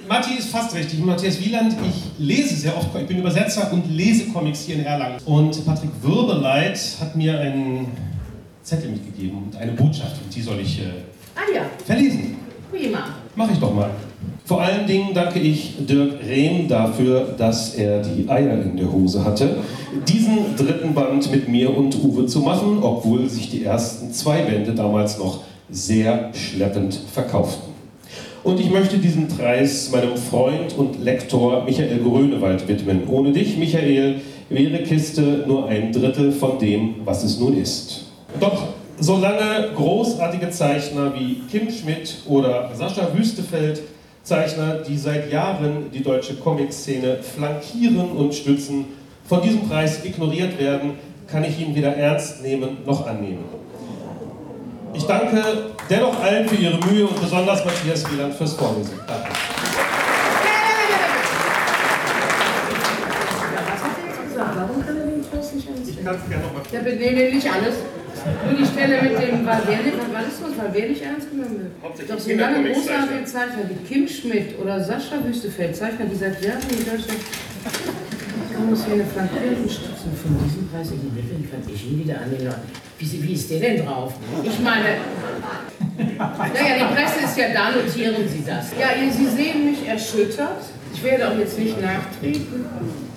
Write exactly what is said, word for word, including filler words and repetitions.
Matti ist fast richtig. Matthias Wieland, ich lese sehr oft, ich bin Übersetzer und lese Comics hier in Erlangen. Und Patrick Würbeleit hat mir einen Zettel mitgegeben und eine Botschaft, und die soll ich äh, ah, ja. verlesen. Prima. Mach ich doch mal. Vor allen Dingen danke ich Dirk Rehm dafür, dass er die Eier in der Hose hatte, diesen dritten Band mit mir und Uwe zu machen, obwohl sich die ersten zwei Bände damals noch sehr schleppend verkauften. Und ich möchte diesen Preis meinem Freund und Lektor Michael Grönewald widmen. Ohne dich, Michael, wäre Kiste nur ein Drittel von dem, was es nun ist. Doch solange großartige Zeichner wie Kim Schmidt oder Sascha Wüstefeld, Zeichner, die seit Jahren die deutsche Comic-Szene flankieren und stützen, von diesem Preis ignoriert werden, kann ich ihn weder ernst nehmen noch annehmen. Ich danke dennoch allen für ihre Mühe und besonders Matthias Wieland fürs Vorlesen. Danke. Warum kann er den Preis nicht ernst nehmen? Ich kann es gerne nochmal. Ja, nee, nee, nicht alles. Nur die Stelle mit dem, weil wer nicht, was ist das, weil wer nicht ernst genommen wird. Doch so lange großartige Zeichner wie Kim Schmidt oder Sascha Wüstefeld, Zeichner, die seit Jahren in Deutschland, kann uns hier eine flankierende Stützen von diesem Preis ignorieren, kann ich ihn wieder annehmen. Wie, wie ist der denn drauf? Ich meine, naja, die Presse ist ja da, notieren Sie das. Ja, Sie sehen mich erschüttert. Ich werde auch jetzt nicht nachtreten.